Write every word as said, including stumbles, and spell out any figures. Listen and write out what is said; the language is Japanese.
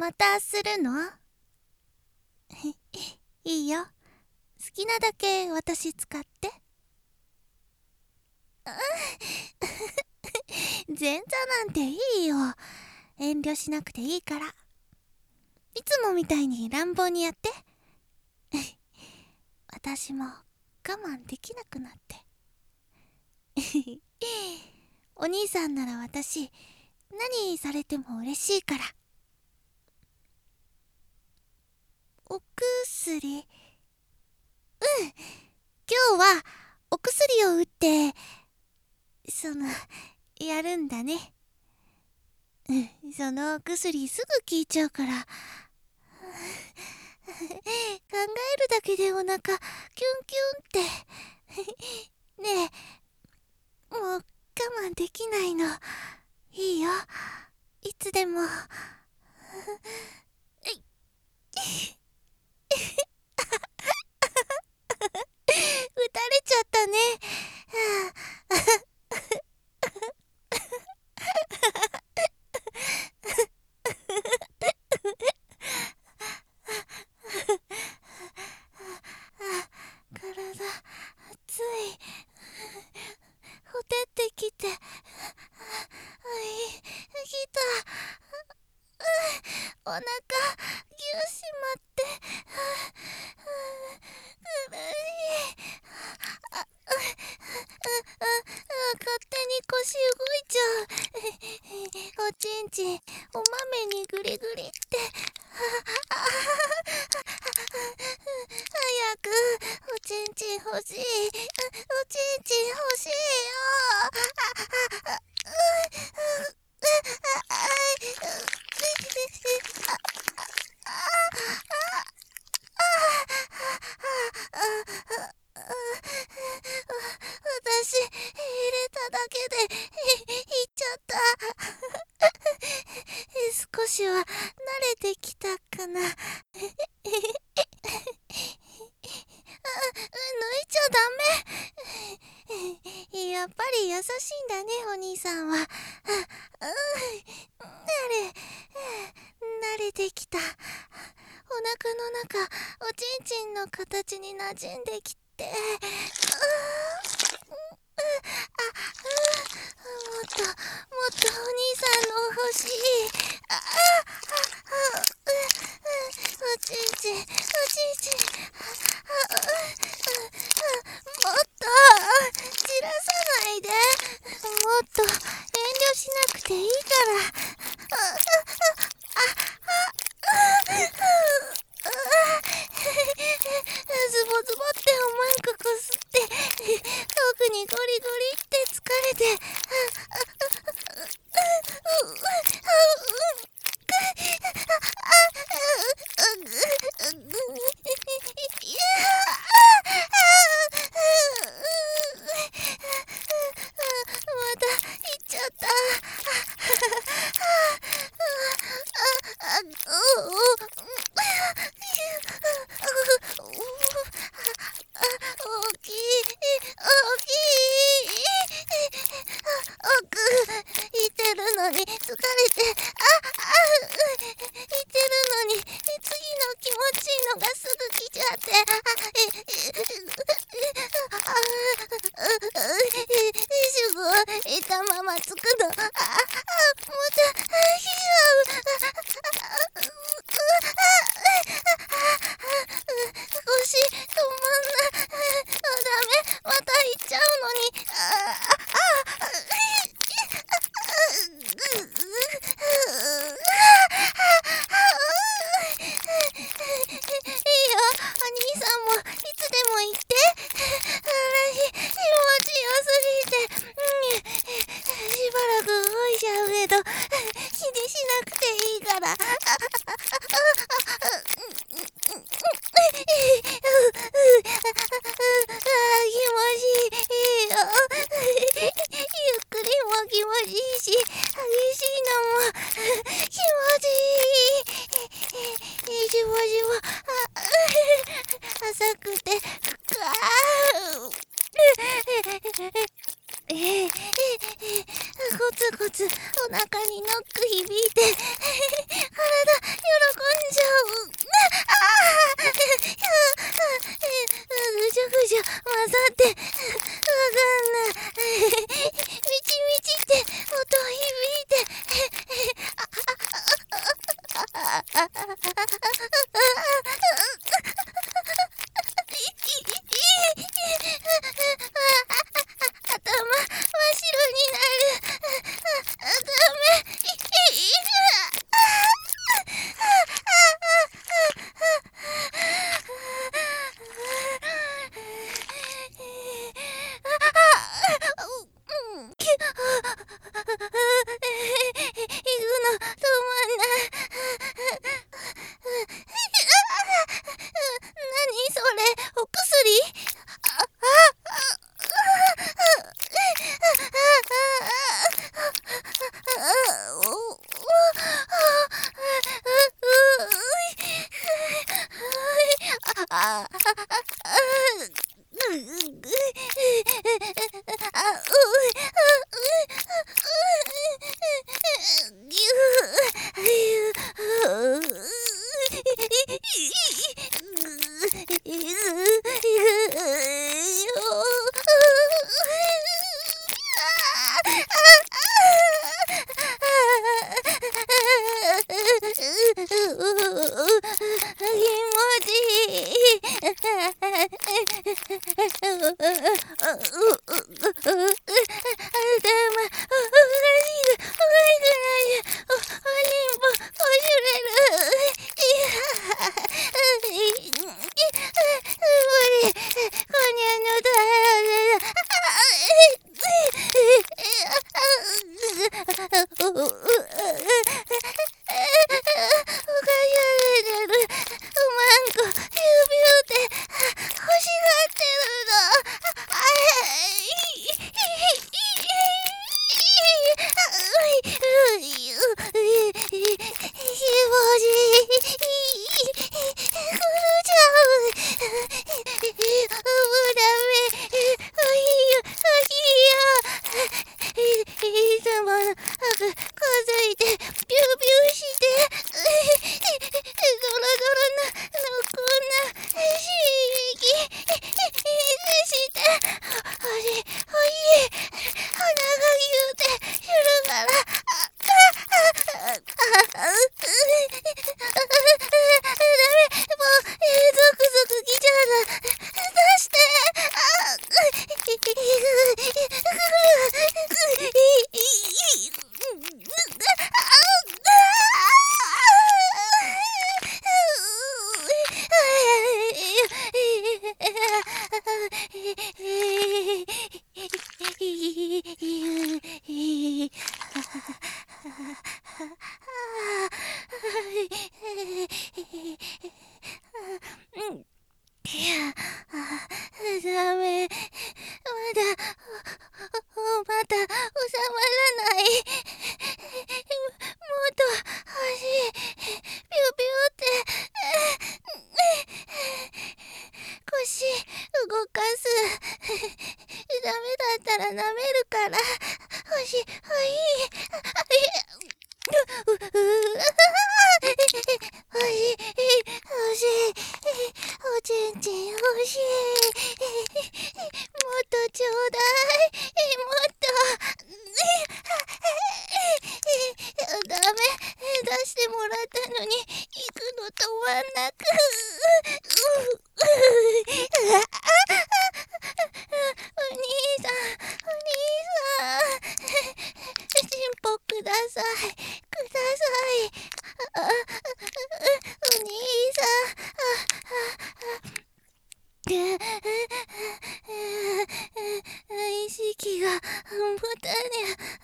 またするの？いいよ。好きなだけ私使って。前座なんていいよ。遠慮しなくていいから。いつもみたいに乱暴にやって。私も我慢できなくなって。お兄さんなら私何されても嬉しいから。お薬、うん、今日はお薬を打ってそのやるんだね。うん、そのお薬すぐ効いちゃうから考えるだけでお腹キュンキュンってねえ、もう我慢できないの。いいよ、いつでも。えい打たれちゃったね。体熱い。ほてってきて、あいきた。お腹ぎゅうしまって、苦い。あ、あ、あ、勝手に腰動いちゃう。おちんちんお豆にグリグリって。早くおちんちん欲しい。おちんちん欲しいよ。私入れただけでいっちゃった。少しは慣れてきたかな。抜いちゃダメ。やっぱり優しいんだね、お兄さんは。慣れ慣れてきた。お腹の中おちんちんの形に馴染んできて、あ、もっともっとお兄さんの欲しい。ああ、おちんちんおちんちん、もっと散らさないで。もっと遠慮しなくていいから。ズボズボっておまんここすって、特にゴリゴリって疲れて、また行っちゃった。大きい大きい。奥いてるのに疲れて、ああいてるのに次の気持ちいいのがすぐ来ちゃって、すぐいたままつくの。ああ、また来ちゃう。腰止まんない。ダメ、また行っちゃうのに。ああ、いいよ、お兄さんもいつでも言って。私気持ちよすぎて、うん、しばらく動いちゃうけど気にしなくていいから。気持ちいいよ。ゆっくりも気持ちいいし、激しいのも気持ちいい。じぼじぼ、浅くて深い。ゴツゴツお腹に伸ノック響いて体喜んじゃう。ああぐじょぐじょ混ざってわかんない。みちみちって音響いて頭真っ白になる。ダメ。行くの止まんない。何それ、お薬？ああダメ。まだ、お、お、まだ収まらない。もっと欲しい。ピュピュって。腰動かす。ダメだったら舐めるから。欲しい。はい。う、う、う、欲しい。欲しい。おちんちん欲しい。もっとちょうだい。もっと。ダメ。出してもらったのに行くの止まんなく。お兄さん、お兄さん。チンポください。ください。あ、お兄さん。意識が持たね